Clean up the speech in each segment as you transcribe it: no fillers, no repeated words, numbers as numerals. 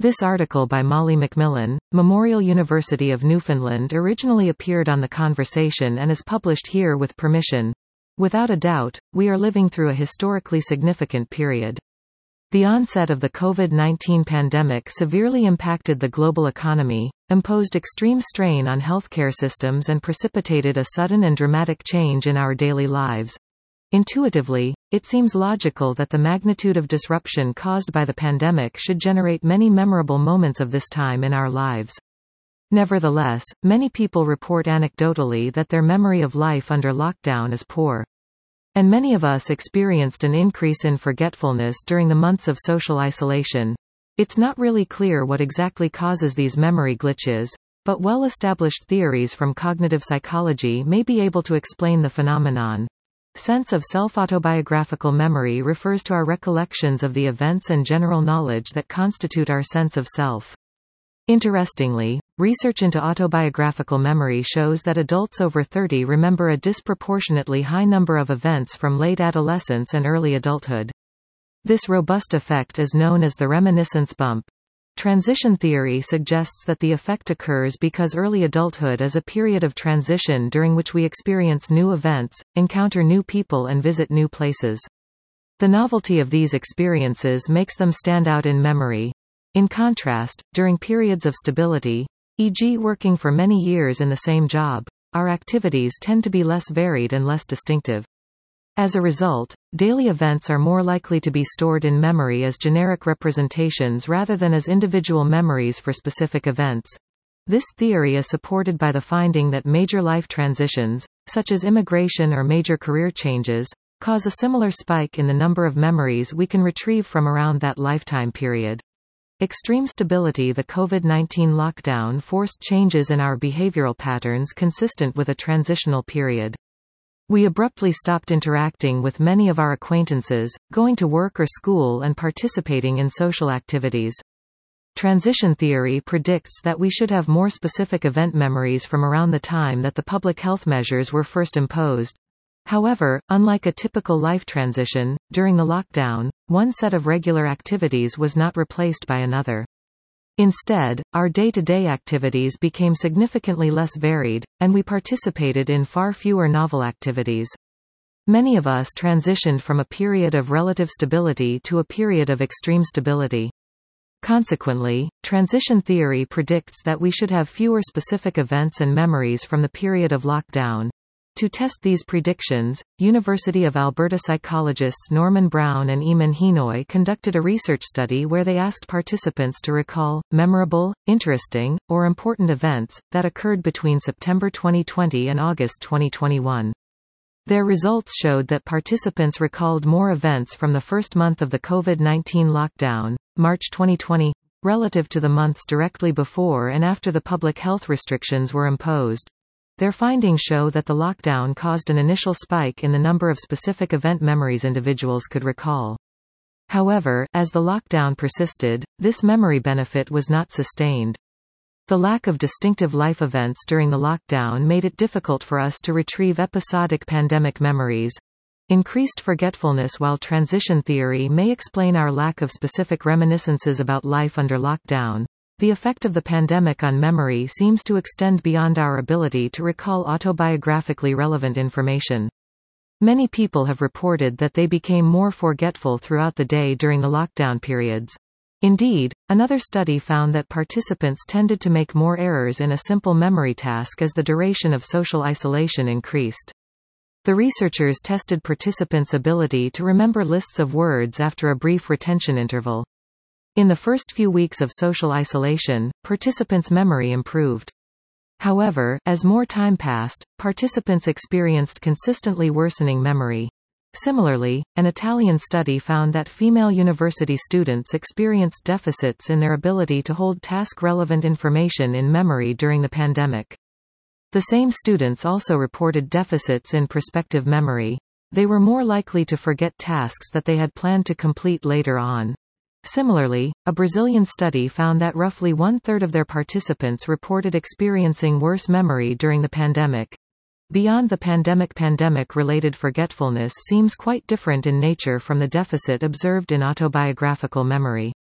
This article by Molly Macmillan, Memorial University of Newfoundland originally appeared on The Conversation and is published here with permission. Without a doubt, we are living through a historically significant period. The onset of the COVID-19 pandemic severely impacted the global economy, imposed extreme strain on healthcare systems and precipitated a sudden and dramatic change in our daily lives. Intuitively, it seems logical that the magnitude of disruption caused by the pandemic should generate many memorable moments of this time in our lives. Nevertheless, many people report anecdotally that their memory of life under lockdown is poor. And many of us experienced an increase in forgetfulness during the months of social isolation. It's not really clear what exactly causes these memory glitches, but well-established theories from cognitive psychology may be able to explain the phenomenon. Sense of self-autobiographical memory refers to our recollections of the events and general knowledge that constitute our sense of self. Interestingly, research into autobiographical memory shows that adults over 30 remember a disproportionately high number of events from late adolescence and early adulthood. This robust effect is known as the reminiscence bump. Transition theory suggests that the effect occurs because early adulthood is a period of transition during which we experience new events, encounter new people and visit new places. The novelty of these experiences makes them stand out in memory. In contrast, during periods of stability, e.g. working for many years in the same job, our activities tend to be less varied and less distinctive. As a result, daily events are more likely to be stored in memory as generic representations rather than as individual memories for specific events. This theory is supported by the finding that major life transitions, such as immigration or major career changes, cause a similar spike in the number of memories we can retrieve from around that lifetime period. Extreme stability. The COVID-19 lockdown forced changes in our behavioral patterns consistent with a transitional period. We abruptly stopped interacting with many of our acquaintances, going to work or school and participating in social activities. Transition theory predicts that we should have more specific event memories from around the time that the public health measures were first imposed. However, unlike a typical life transition, during the lockdown, one set of regular activities was not replaced by another. Instead, our day-to-day activities became significantly less varied, and we participated in far fewer novel activities. Many of us transitioned from a period of relative stability to a period of extreme stability. Consequently, transition theory predicts that we should have fewer specific events and memories from the period of lockdown. To test these predictions, University of Alberta psychologists Norman Brown and Eamon Henoy conducted a research study where they asked participants to recall memorable, interesting, or important events that occurred between September 2020 and August 2021. Their results showed that participants recalled more events from the first month of the COVID-19 lockdown, March 2020, relative to the months directly before and after the public health restrictions were imposed. Their findings show that the lockdown caused an initial spike in the number of specific event memories individuals could recall. However, as the lockdown persisted, this memory benefit was not sustained. The lack of distinctive life events during the lockdown made it difficult for us to retrieve episodic pandemic memories. Increased forgetfulness. While transition theory may explain our lack of specific reminiscences about life under lockdown, the effect of the pandemic on memory seems to extend beyond our ability to recall autobiographically relevant information. Many people have reported that they became more forgetful throughout the day during the lockdown periods. Indeed, another study found that participants tended to make more errors in a simple memory task as the duration of social isolation increased. The researchers tested participants' ability to remember lists of words after a brief retention interval. In the first few weeks of social isolation, participants' memory improved. However, as more time passed, participants experienced consistently worsening memory. Similarly, an Italian study found that female university students experienced deficits in their ability to hold task-relevant information in memory during the pandemic. The same students also reported deficits in prospective memory. They were more likely to forget tasks that they had planned to complete later on. Similarly, a Brazilian study found that roughly one-third of their participants reported experiencing worse memory during the pandemic. Beyond the pandemic-related forgetfulness seems quite different in nature from the deficit observed in autobiographical memory.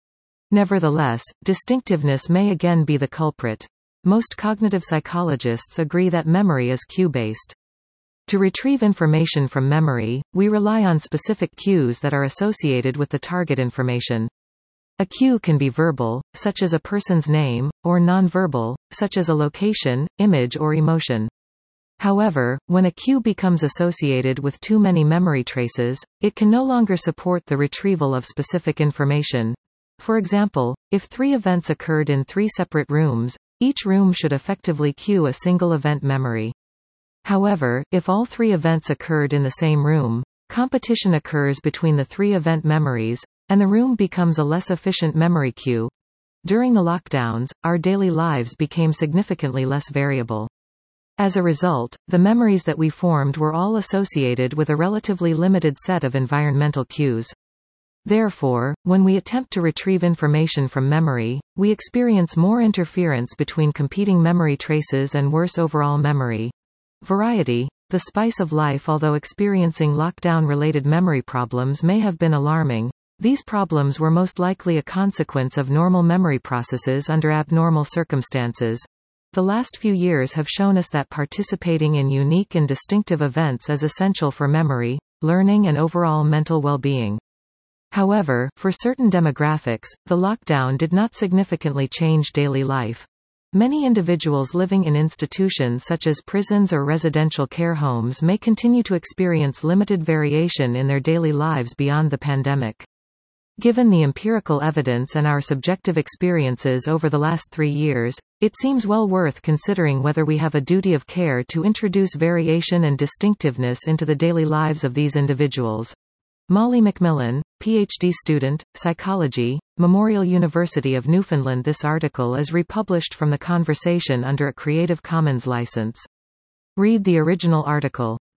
Nevertheless, distinctiveness may again be the culprit. Most cognitive psychologists agree that memory is cue-based. To retrieve information from memory, we rely on specific cues that are associated with the target information. A cue can be verbal, such as a person's name, or nonverbal, such as a location, image or emotion. However, when a cue becomes associated with too many memory traces, it can no longer support the retrieval of specific information. For example, if 3 events occurred in 3 separate rooms, each room should effectively cue a single event memory. However, if all 3 events occurred in the same room, competition occurs between the 3 event memories, and the room becomes a less efficient memory cue. During the lockdowns, our daily lives became significantly less variable. As a result, the memories that we formed were all associated with a relatively limited set of environmental cues. Therefore, when we attempt to retrieve information from memory, we experience more interference between competing memory traces and worse overall memory. Variety, the spice of life. Although experiencing lockdown-related memory problems may have been alarming, these problems were most likely a consequence of normal memory processes under abnormal circumstances. The last few years have shown us that participating in unique and distinctive events is essential for memory, learning and overall mental well-being. However, for certain demographics, the lockdown did not significantly change daily life. Many individuals living in institutions such as prisons or residential care homes may continue to experience limited variation in their daily lives beyond the pandemic. Given the empirical evidence and our subjective experiences over the last 3 years, it seems well worth considering whether we have a duty of care to introduce variation and distinctiveness into the daily lives of these individuals. Molly McMillan, PhD student, Psychology, Memorial University of Newfoundland. This article is republished from The Conversation under a Creative Commons license. Read the original article.